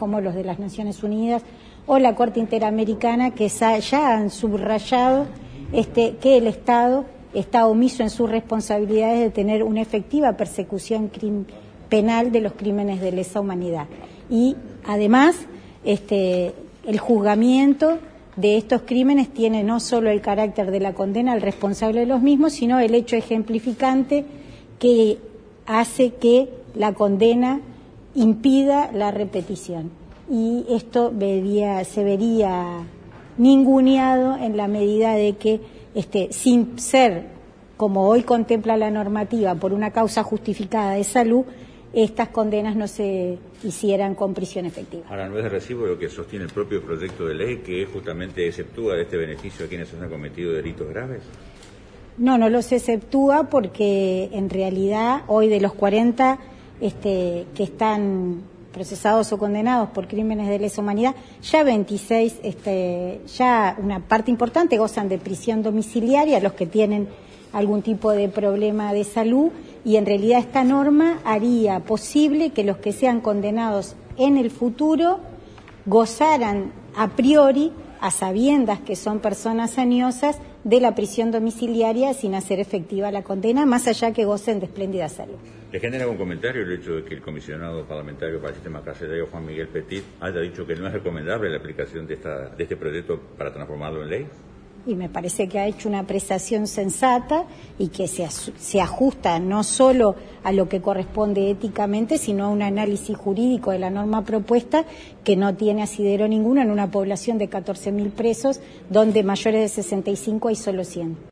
como los de las Naciones Unidas o la Corte Interamericana, que ya han subrayado que el Estado está omiso en sus responsabilidades de tener una efectiva persecución penal de los crímenes de lesa humanidad. Y además, el juzgamiento de estos crímenes tiene no solo el carácter de la condena al responsable de los mismos, sino el hecho ejemplificante que hace que la condena impida la repetición. Y esto se vería ninguneado en la medida de que, sin ser, como hoy contempla la normativa, por una causa justificada de salud, estas condenas no se hicieran con prisión efectiva. Ahora, no es de recibo lo que sostiene el propio proyecto de ley, que justamente exceptúa de este beneficio a quienes han cometido delitos graves. No los exceptúa porque en realidad hoy de los 40 que están procesados o condenados por crímenes de lesa humanidad, ya 26, ya una parte importante gozan de prisión domiciliaria, los que tienen algún tipo de problema de salud, y en realidad esta norma haría posible que los que sean condenados en el futuro gozaran a priori, a sabiendas que son personas añosas, de la prisión domiciliaria sin hacer efectiva la condena, más allá que gocen de espléndida salud. ¿Le genera algún comentario el hecho de que el comisionado parlamentario para el sistema carcelario, Juan Miguel Petit, haya dicho que no es recomendable la aplicación de este proyecto para transformarlo en ley? Y me parece que ha hecho una apreciación sensata y que se ajusta no solo a lo que corresponde éticamente, sino a un análisis jurídico de la norma propuesta que no tiene asidero ninguno en una población de 14.000 presos, donde mayores de 65 hay solo 100.